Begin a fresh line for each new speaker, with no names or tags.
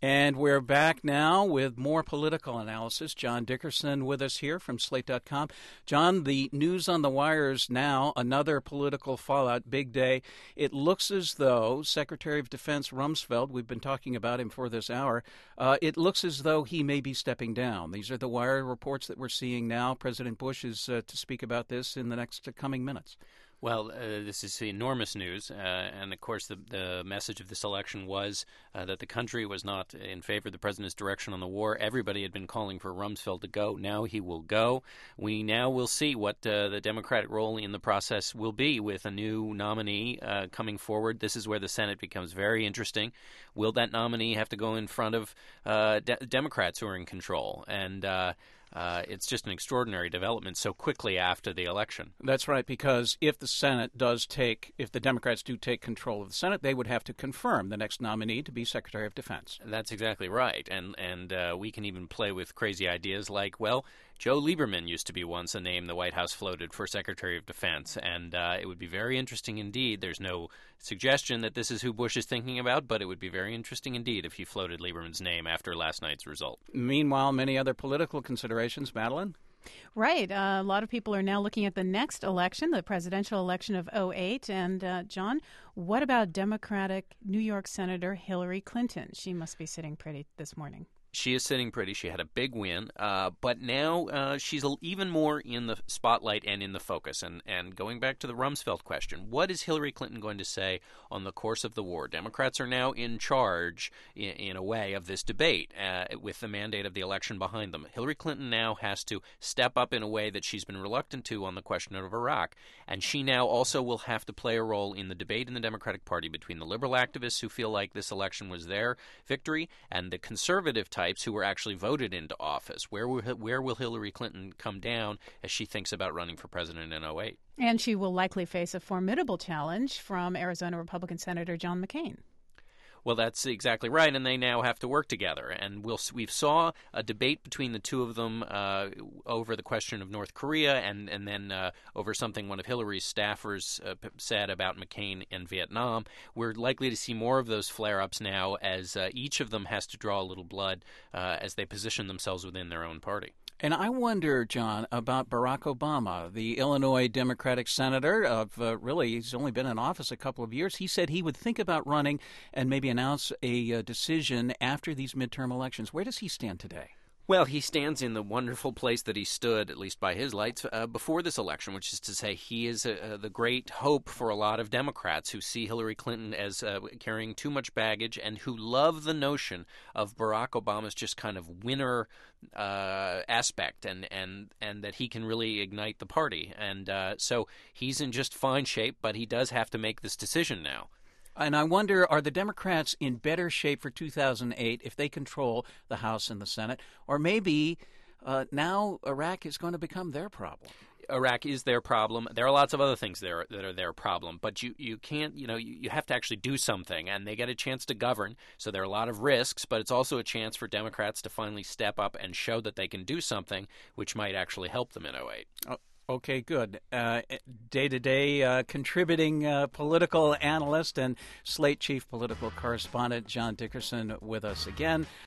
And we're back now with more political analysis. John Dickerson with us here from Slate.com. John, the news on the wires now, another political fallout, big day. It looks as though Secretary of Defense Rumsfeld, we've been talking about him for this hour, it looks as though he may be stepping down. These are the wire reports that we're seeing now. President Bush is to speak about this in the next coming minutes.
Well, this is enormous news, and of course the message of this election was that the country was not in favor of the president's direction on the war. Everybody had been calling for Rumsfeld to go. Now he will go. We now will see what the Democratic role in the process will be with a new nominee coming forward. This is where the Senate becomes very interesting. Will that nominee have to go in front of Democrats who are in control? And it's just an extraordinary development so quickly after the election.
That's right, because if the Democrats do take control of the Senate, they would have to confirm the next nominee to be Secretary of Defense.
That's exactly right. And we can even play with crazy ideas like, well, Joe Lieberman used to be once a name the White House floated for Secretary of Defense, and it would be very interesting indeed. There's no suggestion that this is who Bush is thinking about, but it would be very interesting indeed if he floated Lieberman's name after last night's result.
Meanwhile, many other political considerations. Madeline?
Right. A lot of people are now looking at the next election, the presidential election of '08. And, John, what about Democratic New York Senator Hillary Clinton? She must be sitting pretty this morning.
She is sitting pretty. She had a big win, but now she's even more in the spotlight and in the focus. And going back to the Rumsfeld question, what is Hillary Clinton going to say on the course of the war? Democrats are now in charge, in a way, of this debate with the mandate of the election behind them. Hillary Clinton now has to step up in a way that she's been reluctant to on the question of Iraq. And she now also will have to play a role in the debate in the Democratic Party between the liberal activists who feel like this election was their victory and the conservative types who were actually voted into office. Where will Hillary Clinton come down as she thinks about running for president in '08?
And she will likely face a formidable challenge from Arizona Republican Senator John McCain.
Well, that's exactly right, and they now have to work together. And we've saw a debate between the two of them over the question of North Korea and then over something one of Hillary's staffers said about McCain and Vietnam. We're likely to see more of those flare-ups now as each of them has to draw a little blood as they position themselves within their own party.
And I wonder, John, about Barack Obama, the Illinois Democratic senator he's only been in office a couple of years. He said he would think about running and maybe announce a decision after these midterm elections. Where does he stand today?
Well, he stands in the wonderful place that he stood, at least by his lights, before this election, which is to say he is the great hope for a lot of Democrats who see Hillary Clinton as carrying too much baggage and who love the notion of Barack Obama's just kind of winner aspect and that he can really ignite the party. And so he's in just fine shape, but he does have to make this decision now.
And I wonder, are the Democrats in better shape for 2008 if they control the House and the Senate? Or maybe now Iraq is going to become their problem?
Iraq is their problem. There are lots of other things that are their problem, but you can't, you have to actually do something, and they get a chance to govern. So there are a lot of risks, but it's also a chance for Democrats to finally step up and show that they can do something, which might actually help them in '08.
Okay, good. Day-to-day contributing political analyst and Slate chief political correspondent John Dickerson with us again.